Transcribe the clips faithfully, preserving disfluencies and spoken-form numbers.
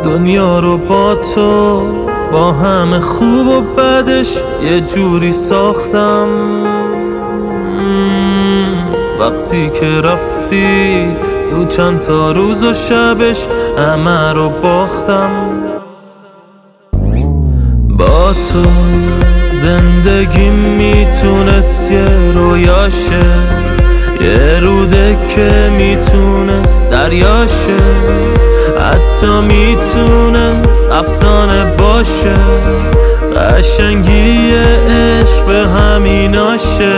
دنیا رو با تو، با همه خوب و بدش یه جوری ساختم. وقتی که رفتی تو چند تا روز و شبش همه رو باختم. با تو زندگی میتونست یه رویاشه، یه روده که میتونست دریاشه، حتی میتونست افسانه باشه. قشنگی عشق به همیناشه.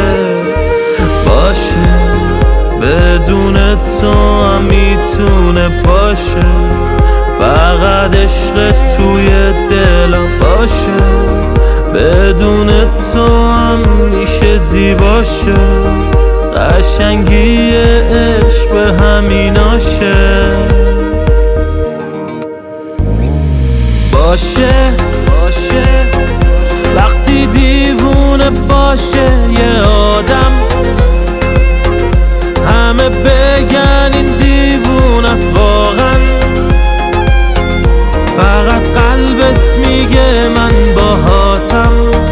باشه بدون تو هم میتونه باشه، فقط عشق توی دلم باشه. بدون تو هم میشه زیباشه، قشنگی عشق به همیناشه. باشه باشه وقتی دیوونه باشه یه آدم، همه بگن این دیوونه است واقعا، فقط قلبت میگه من باهاتم.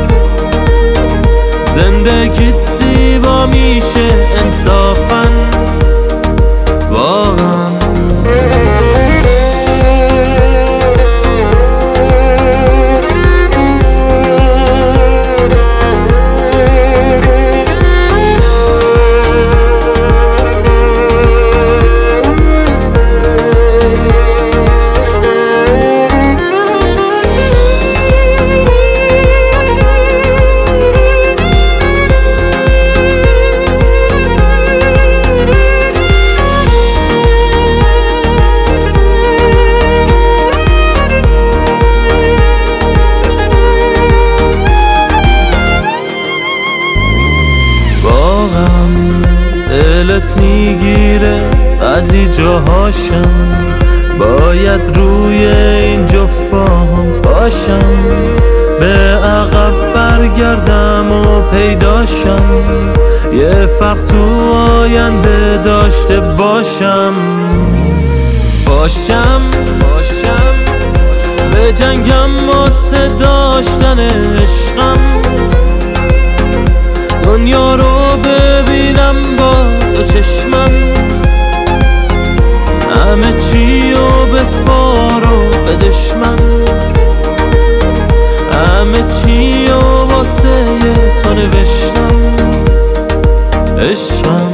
زندگیت زیبا میشه انصافا واقعا. دلت میگیره بعضی جاهاشم، باید روی این جفاهم باشم. به عقب برگردم و پیداشم، یه فرق تو آینده داشته باشم. باشم باشم به جنگم واسه داشتن عشقم، دنیا رو ببینم با دو چشمم. همه چی رو بسپار و به دشمن، همه چی رو واسه تو نوشتم عشقم.